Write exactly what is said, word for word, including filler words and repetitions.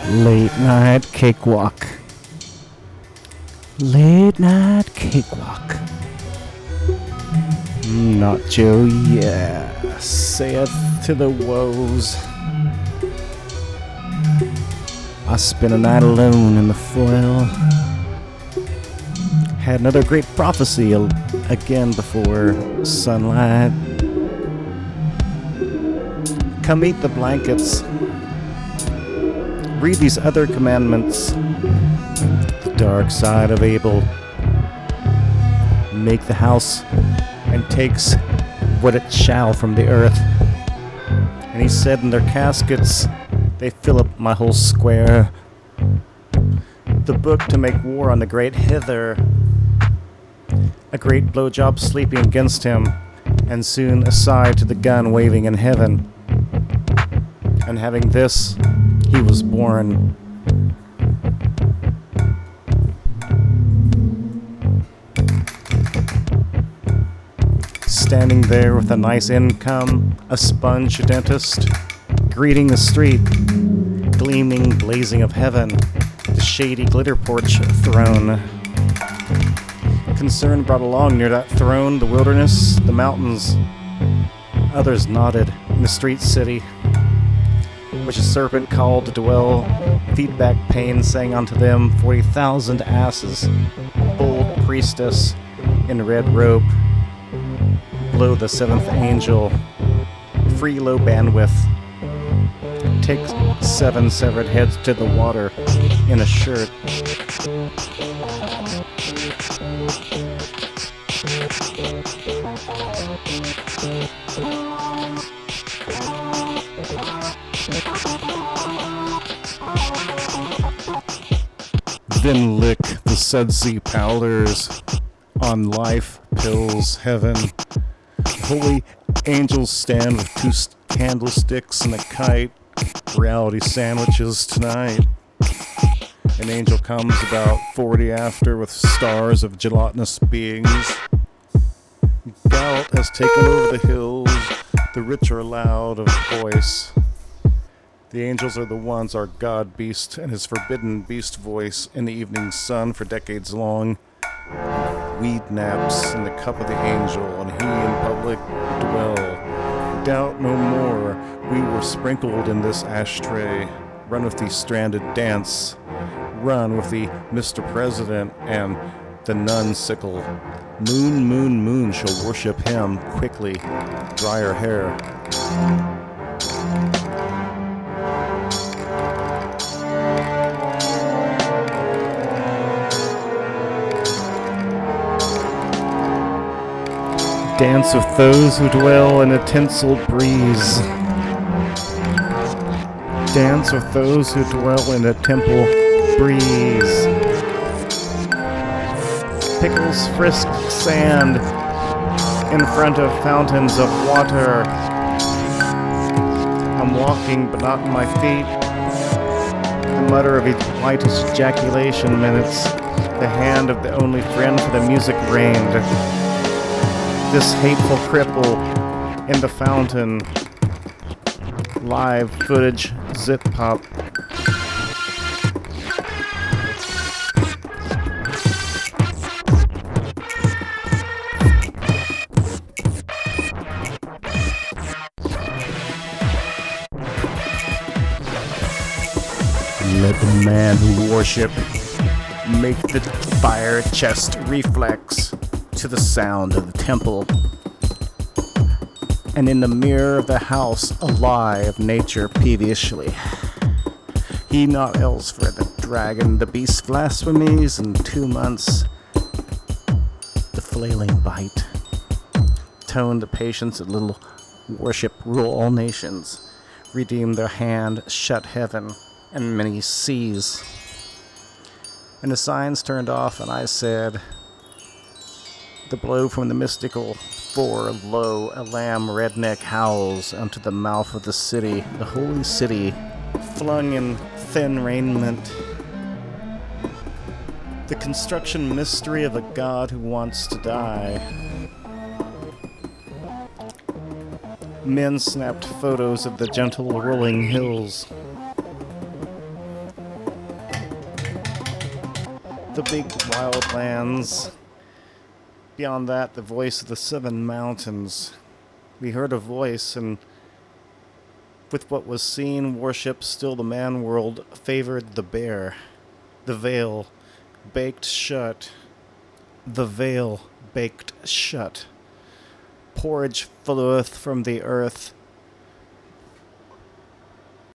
Late night cakewalk. Late night cakewalk. Not Joe, yeah, saith to the woes. I spent a night alone in the foil. Had another great prophecy again before sunlight. Come eat the blankets. Read these other commandments. The dark side of Abel. Make the house and takes what it shall from the earth. And he said in their caskets, they fill up my whole square. The book to make war on the great hither. A great blowjob sleeping against him, and soon aside to the gun waving in heaven. And having this, he was born. Standing there with a nice income, a sponge dentist, greeting the street, gleaming, blazing of heaven, the shady glitter porch throne. Concern brought along near that throne the wilderness, the mountains. Others nodded in the street city, which a serpent called to dwell. Feedback pain sang unto them forty thousand asses, bold priestess in red robe. Blow the seventh angel, free low bandwidth. Take seven severed heads to the water in a shirt. Then lick the sudsy powders on life pills heaven. Holy angels stand with two st- candlesticks and a kite. Reality sandwiches tonight. An angel comes about forty after with stars of gelatinous beings. Gout has taken over the hills. The rich are loud of voice. The angels are the ones our God beast and his forbidden beast voice in the evening sun for decades long. Weed naps in the cup of the angel, and he in public dwell. Doubt no more, we were sprinkled in this ashtray. Run with the stranded dance. Run with the Mister President and the nun sickle. Moon, moon, moon shall worship him quickly. Dry her hair. Dance with those who dwell in a tinseled breeze. Dance with those who dwell in a temple breeze. Pickles frisk sand in front of fountains of water. I'm walking but not in my feet. The mutter of Elijah's ejaculation minutes. The hand of the only friend for the music reigned. This hateful cripple in the fountain. Live footage, zip pop. Let the man who worship make the fire chest reflex to the sound of the temple, and in the mirror of the house a lie of nature peevishly. He not else for the dragon, the beast blasphemies in two months. The flailing bite, tone the patience of little worship rule all nations, redeem their hand, shut heaven and many seas. And the signs turned off, and I said, the blow from the mystical for lo, a lamb redneck howls unto the mouth of the city, the holy city, flung in thin raiment. The construction mystery of a god who wants to die. Men snapped photos of the gentle rolling hills. the big wildlands. Beyond that, the voice of the seven mountains. We heard a voice, and with what was seen, worship still the man world favored the bear. The veil baked shut. The veil baked shut. Porridge floweth from the earth,